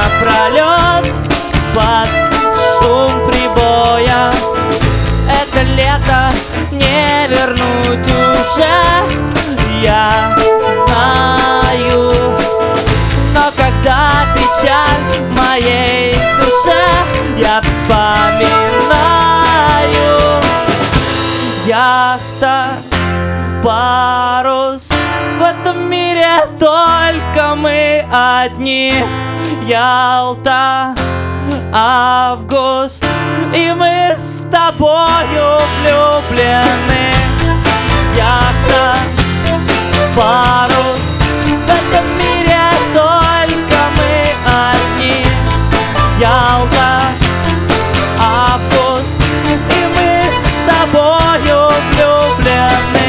напролет под шум прибоя. Это лето не вернуть уже, я знаю. Но когда печаль в моей душе, я вспоминаю. Яхта, парус, в этом мире только мы одни. Ялта, август, и мы с тобою влюблены. Яхта, парус, в этом мире только мы одни. Ялта, август, и мы с тобою влюблены.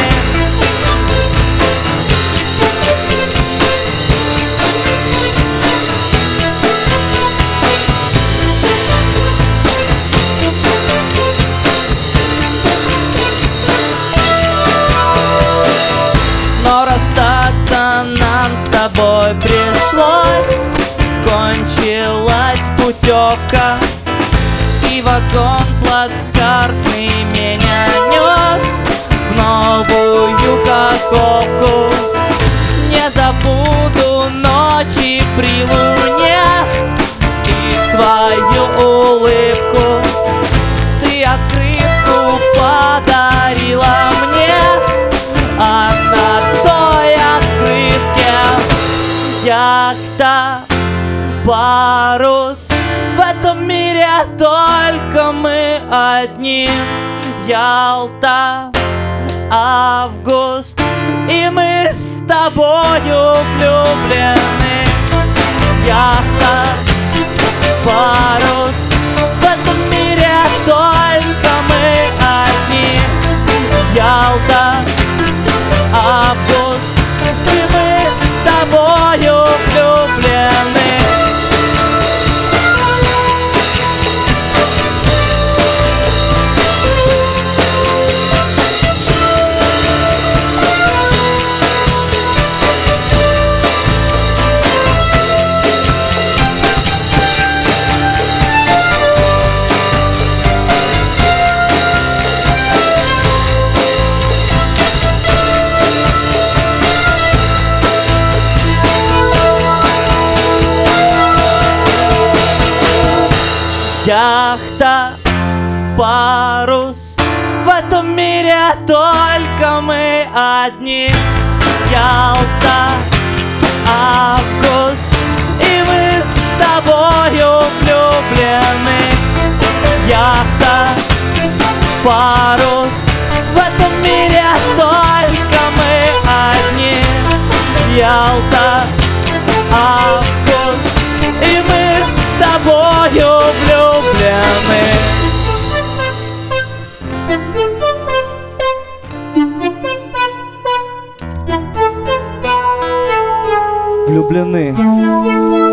Но расстаться нам с тобой пришлось. Кончилась путевка, и вагон плацкартный меня нес в новую Каховку. Не забуду ночи при луне и твою улыбку. Ты открытку подарила мне, а на той открытке яхта, парус, в этом мире только мы одни. Ялта, август, и мы с тобою влюблены. Яхта, парус, в этом мире только мы одни. Ялта, август, и мы с тобою влюблены. Яхта, парус, в этом мире только мы одни. Ялта, август, и мы с тобою влюблены. Яхта, парус, в этом мире только мы одни. Ялта, август, и мы с тобою влюблены. Влюблены.